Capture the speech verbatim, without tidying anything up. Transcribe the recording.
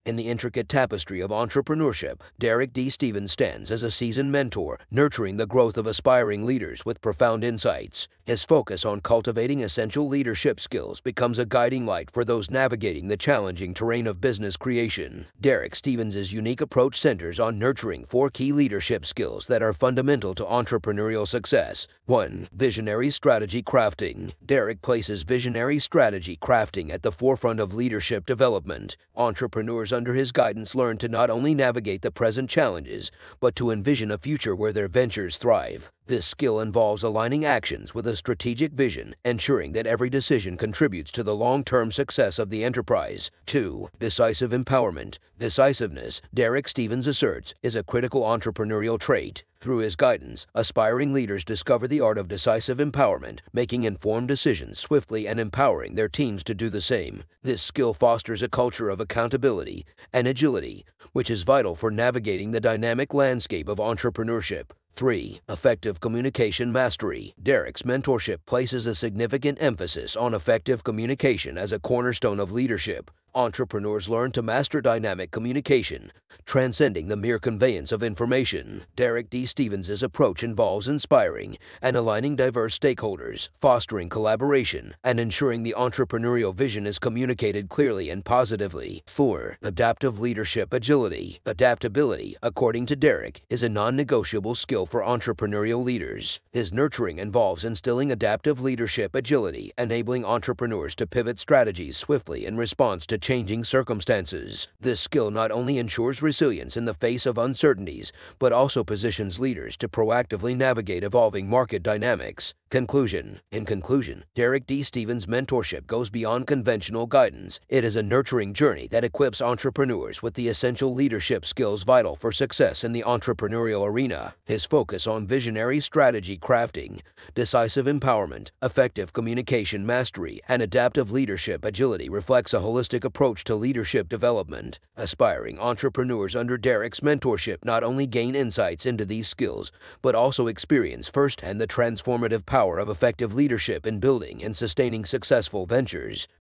In the intricate tapestry of entrepreneurship, Derek D. Stevens stands as a seasoned mentor, nurturing the growth of aspiring leaders with profound insights. His focus on cultivating essential leadership skills becomes a guiding light for those navigating the challenging terrain of business creation. Derek Stevens' unique approach centers on nurturing four key leadership skills that are fundamental to entrepreneurial success. one. Visionary strategy crafting. Derek places visionary strategy crafting at the forefront of leadership development. Entrepreneurs under his guidance learn to not only navigate the present challenges, but to envision a future where their ventures thrive. This skill involves aligning actions with a strategic vision, ensuring that every decision contributes to the long-term success of the enterprise. two. Decisive empowerment. Decisiveness, Derek Stevens asserts, is a critical entrepreneurial trait. Through his guidance, aspiring leaders discover the art of decisive empowerment, making informed decisions swiftly and empowering their teams to do the same. This skill fosters a culture of accountability and agility, which is vital for navigating the dynamic landscape of entrepreneurship. three. Effective communication mastery. Derek's mentorship places a significant emphasis on effective communication as a cornerstone of leadership. Entrepreneurs learn to master dynamic communication, transcending the mere conveyance of information. Derek D. Stevens' approach involves inspiring and aligning diverse stakeholders, fostering collaboration, and ensuring the entrepreneurial vision is communicated clearly and positively. four. Adaptive leadership agility. Adaptability, according to Derek, is a non-negotiable skill for entrepreneurial leaders. His nurturing involves instilling adaptive leadership agility, enabling entrepreneurs to pivot strategies swiftly in response to changing circumstances. This skill not only ensures resilience in the face of uncertainties, but also positions leaders to proactively navigate evolving market dynamics. Conclusion. In conclusion, Derek D. Stevens' mentorship goes beyond conventional guidance. It is a nurturing journey that equips entrepreneurs with the essential leadership skills vital for success in the entrepreneurial arena. His focus on visionary strategy crafting, decisive empowerment, effective communication mastery, and adaptive leadership agility reflects a holistic approach to leadership development. Aspiring entrepreneurs under Derek's mentorship not only gain insights into these skills, but also experience firsthand the transformative power of effective leadership in building and sustaining successful ventures.